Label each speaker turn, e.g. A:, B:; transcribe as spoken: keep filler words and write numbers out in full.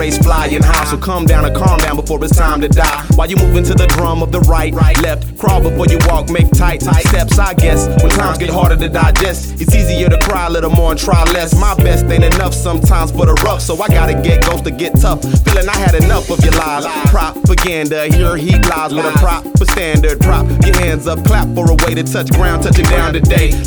A: always flying high. So come down and calm down before it's time to die. While you moving to the drum of the right, left, crawl before you walk, make tight steps, I guess. When times get harder to digest, it's easier to cry a little more and try less. My best ain't enough sometimes for the rough, so I gotta get ghost to get tough. Feeling I had enough of your lies. Propaganda, here he lies with a proper standard. Prop your hands up, clap for a way to touch ground, touching down today.